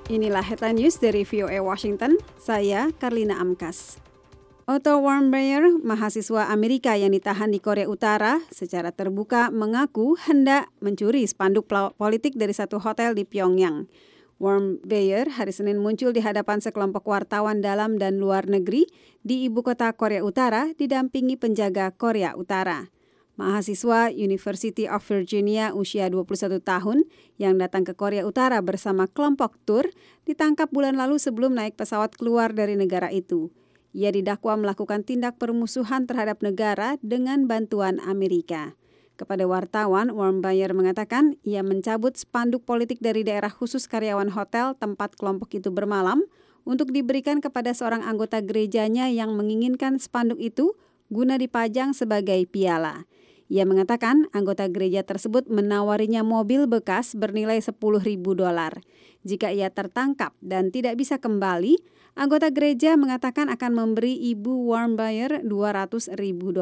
Inilah headline news dari VOA Washington, saya Karlina Amkas. Otto Warmbier, mahasiswa Amerika yang ditahan di Korea Utara, secara terbuka mengaku hendak mencuri spanduk politik dari satu hotel di Pyongyang. Warmbier hari Senin muncul di hadapan sekelompok wartawan dalam dan luar negeri di ibu kota Korea Utara didampingi penjaga Korea Utara. Mahasiswa University of Virginia usia 21 tahun yang datang ke Korea Utara bersama kelompok tur ditangkap bulan lalu sebelum naik pesawat keluar dari negara itu. Ia didakwa melakukan tindak permusuhan terhadap negara dengan bantuan Amerika. Kepada wartawan, Warmbier mengatakan ia mencabut spanduk politik dari daerah khusus karyawan hotel tempat kelompok itu bermalam untuk diberikan kepada seorang anggota gerejanya yang menginginkan spanduk itu guna dipajang sebagai piala. Ia mengatakan anggota gereja tersebut menawarinya mobil bekas bernilai $10.000. Jika ia tertangkap dan tidak bisa kembali, anggota gereja mengatakan akan memberi ibu Warmbier $200.000.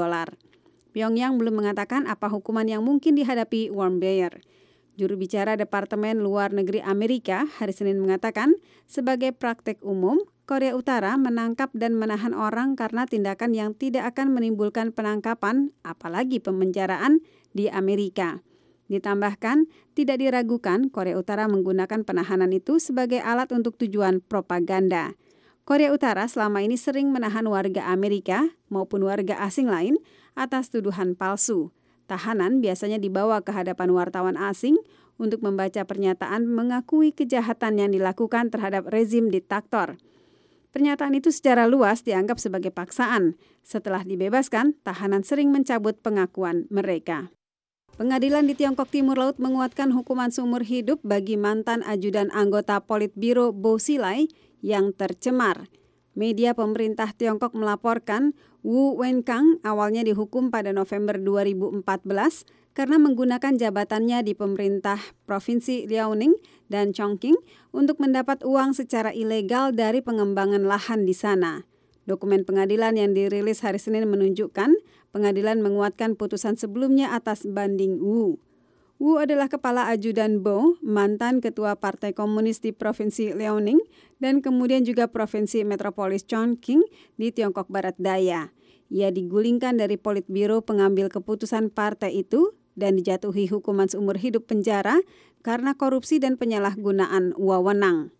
Pyongyang belum mengatakan apa hukuman yang mungkin dihadapi Warmbier. Juru bicara Departemen Luar Negeri Amerika hari Senin mengatakan, sebagai praktek umum, Korea Utara menangkap dan menahan orang karena tindakan yang tidak akan menimbulkan penangkapan, apalagi pemenjaraan di Amerika. Ditambahkan, tidak diragukan Korea Utara menggunakan penahanan itu sebagai alat untuk tujuan propaganda. Korea Utara selama ini sering menahan warga Amerika maupun warga asing lain atas tuduhan palsu. Tahanan biasanya dibawa ke hadapan wartawan asing untuk membaca pernyataan mengakui kejahatan yang dilakukan terhadap rezim diktator. Pernyataan itu secara luas dianggap sebagai paksaan. Setelah dibebaskan, tahanan sering mencabut pengakuan mereka. Pengadilan di Tiongkok Timur Laut menguatkan hukuman seumur hidup bagi mantan ajudan anggota Politbiro Bo Xilai yang tercemar. Media pemerintah Tiongkok melaporkan Wu Wenkang awalnya dihukum pada November 2014 karena menggunakan jabatannya di pemerintah Provinsi Liaoning dan Chongqing untuk mendapat uang secara ilegal dari pengembangan lahan di sana. Dokumen pengadilan yang dirilis hari Senin menunjukkan pengadilan menguatkan putusan sebelumnya atas banding Wu. Wu adalah kepala ajudan Bo, mantan ketua Partai Komunis di Provinsi Liaoning dan kemudian juga Provinsi Metropolis Chongqing di Tiongkok Barat Daya. Ia digulingkan dari Politbiro pengambil keputusan partai itu dan dijatuhi hukuman seumur hidup penjara karena korupsi dan penyalahgunaan wewenang.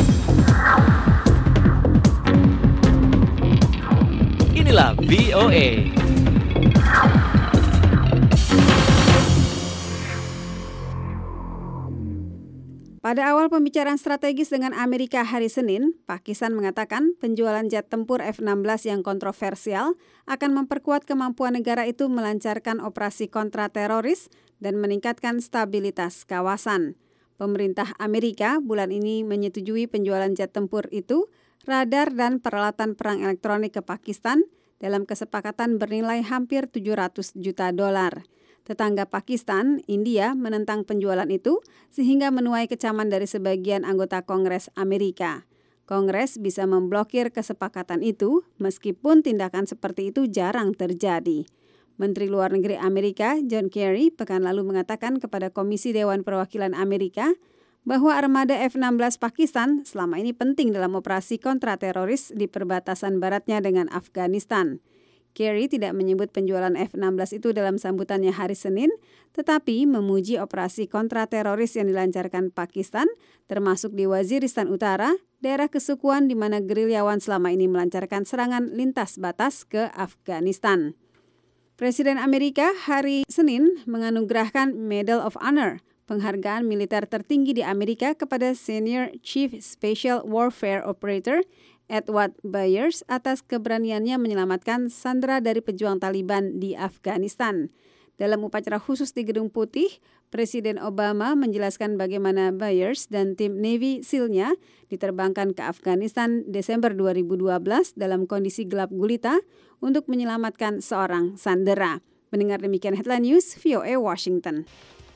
Inilah VOA. Pada awal pembicaraan strategis dengan Amerika hari Senin, Pakistan mengatakan penjualan jet tempur F-16 yang kontroversial akan memperkuat kemampuan negara itu melancarkan operasi kontrateroris dan meningkatkan stabilitas kawasan. Pemerintah Amerika bulan ini menyetujui penjualan jet tempur itu, radar dan peralatan perang elektronik ke Pakistan dalam kesepakatan bernilai hampir $700 juta. Tetangga Pakistan, India, menentang penjualan itu sehingga menuai kecaman dari sebagian anggota Kongres Amerika. Kongres bisa memblokir kesepakatan itu meskipun tindakan seperti itu jarang terjadi. Menteri Luar Negeri Amerika, John Kerry, pekan lalu mengatakan kepada Komisi Dewan Perwakilan Amerika bahwa armada F-16 Pakistan selama ini penting dalam operasi kontrateroris di perbatasan baratnya dengan Afghanistan. Kerry tidak menyebut penjualan F-16 itu dalam sambutannya hari Senin, tetapi memuji operasi kontrateroris yang dilancarkan Pakistan, termasuk di Waziristan Utara, daerah kesukuan di mana gerilyawan selama ini melancarkan serangan lintas batas ke Afghanistan. Presiden Amerika hari Senin menganugerahkan Medal of Honor, penghargaan militer tertinggi di Amerika kepada Senior Chief Special Warfare Operator Edward Byers atas keberaniannya menyelamatkan sandera dari pejuang Taliban di Afghanistan. Dalam upacara khusus di Gedung Putih, Presiden Obama menjelaskan bagaimana Byers dan tim Navy SEAL-nya diterbangkan ke Afghanistan Desember 2012 dalam kondisi gelap gulita untuk menyelamatkan seorang sandera. Mendengar demikian headline news, VOA Washington.